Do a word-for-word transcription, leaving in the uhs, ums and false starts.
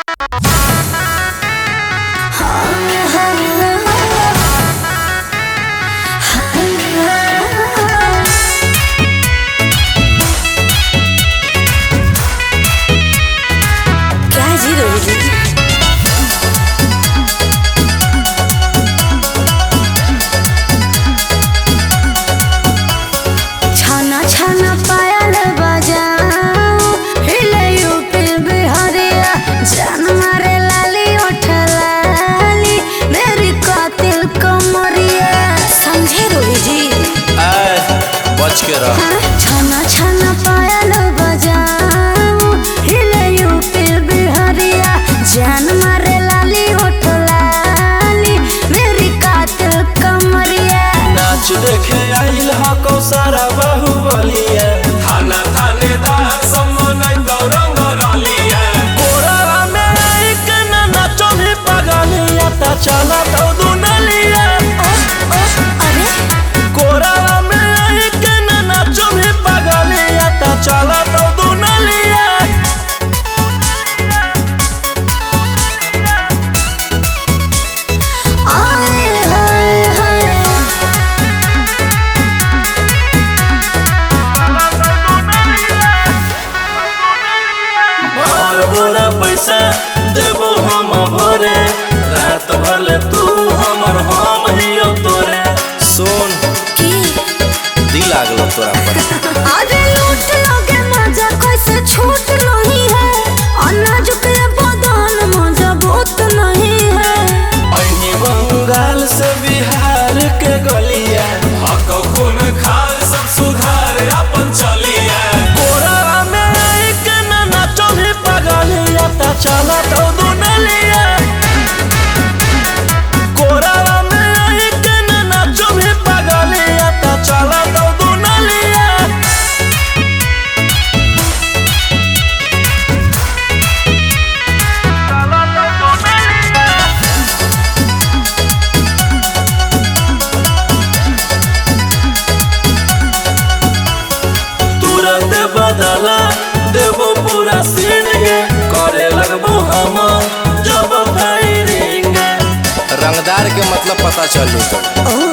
छाना छाना पायल बजाऊं हिले यूपी बिहारिया जान मारे लाली होठ लाली मेरी कातिल कमरिया नाच देखे आइल हा कौसारा बाहुबलिया थाना थानेदार सम्मोनई गौरंग रलिया कोरावा में एक ना नाचो भी पगलिया ता चला तो दुनलिया अरे कोरावा में एक ना नाचो भी पगलिया ता चला तो दुनलिया आए हाय हाय और बोरा पैसा देबो हम भरे रात भले तू हमर हम हियो तोरे सुन की दिल लागलो तोरा पर अरे लूट लोगे मजा कैसे छूट नहीं है अनाज के बदन मजा बहुत नहीं है अही बंगाल से बिहार के गलिया हक खून खाल सब सुधार अपन चलिया कोरावा में एक ना नाचो भी पगलिया ता चला तो दुनलिया कोरावा में एक ना नाचो भी पगलिया ता चला तो दुनलिया तुरंत बदला देवो पूरा सीन गे करे लगबो हम जब फायरिंग रंगदार के मतलब पता चल तो ओ